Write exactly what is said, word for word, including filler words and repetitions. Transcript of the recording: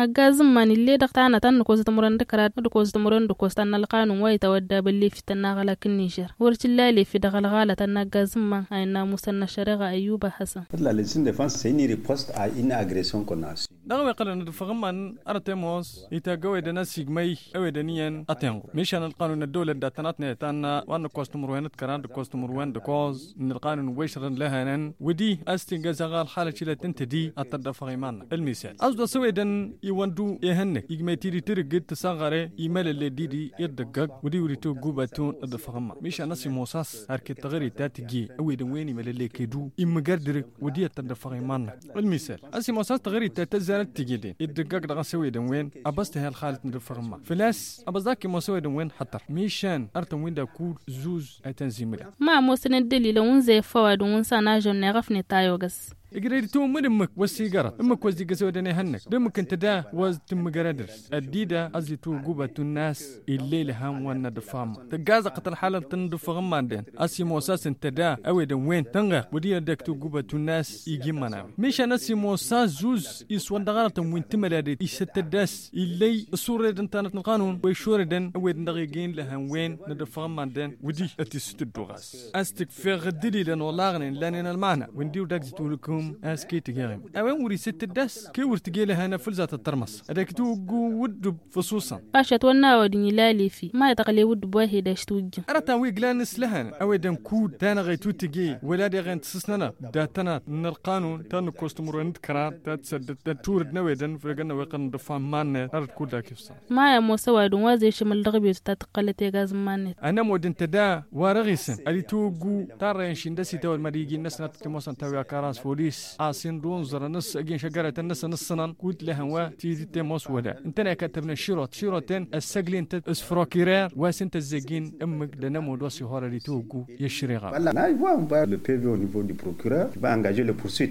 نجازم من اللي دقتنا تنكوز تمرن دكرات دكوز تمرن دكوز تنلقانو ويتودى باللي في تناغلا كنيشر ورتلالي في دغل غالة نجازم من أن مسنى شرغة أيوب حسن. La légitime défense, c'est une riposte à une agression qu'on a subie. دغه قلنا دفغمان ارتموس يتاغوي دنا سيغمي او دنيان اتيانغو مشان القانون الدوله داتناتنا تانا وان كوستمروين كران كوستمروين دكوز ان القانون ويشرن لهنن ودي استنجازغال حاله شله تنتدي اتدفغيمان المثال ازدو سويدن يوندو يهنك يغمي تيري ترغد تسانغاري يمال اللي ديدي يدغغ ودي وريتو غوباتون دفغمان مشان نسي موساس هركي تغري تاتجي او دن ويني مال اللي كيدو يمغردر ودي اتدفغيمان المثال اسي موساس تغري تاتز تجيدين الدقاق دغا سويدن وين ابست هي الخالة ندفرما فلاس ابزاكي مو سويدن وين حطر ميشان ارتم وين دا كول زوز اي تنزيملا ما موسن الدليل ونزي فواد ونسا ناجن نغفني تايوغس إجري تو من أمك والسيجارة أمك وزدي جسودني هنك دمك أنت دا وز تم جرادرس الديدة أزلي تو جوبة الناس الليل هم وانا دفام تجازة قتل حالة تندف غماندين أسي موساس أنت دا أو دا وين تنغ ودي دك تو جوبة الناس يجي منا مش أنا سي موساس زوز يسوان دغارة وين تملادي يستداس اللي الصورة دنتانة القانون ويشورة دن أو دقيقين لهم وين ندف غماندين ودي أتستدوغاس أستكفر الدليل والله لأننا المعنى ونديو دك تقولكم اسكي تجارم اوين وري ست الدس كي ورتجيله هنا فلزات الترمس هذاك توغو ود خصوصا قاشت ونا ودني لالي في ما يتقلي ود بوهي داش توج ارتا وي جلانس لهن او دن كود تانا غيتو تجي ولادي غين تسسننا داتنا من القانون تان كوستمرون كرا تسدد تورد نويدن فرقنا ويقن دفام مان ارد كودا كيف صار ما يا موسى ودن وازي شمل دغبي تتقلت غاز مان انا مودن تدا ورغيسن الي توغو تارين شندسي تو المريجي الناس نتكموسن تاويا كاراس فوليس آسين دون زر نص أجين شجرة النص نصنا قلت لهم وتيجي تموس ولا أنتنا كتبنا شروط شروطين السجلين تسفراكيرا واسنت الزجين أمك لنمو دوسي هارا لتوجو يشريغا. Là, il voit le P V au niveau du procureur qui va engager le poursuite.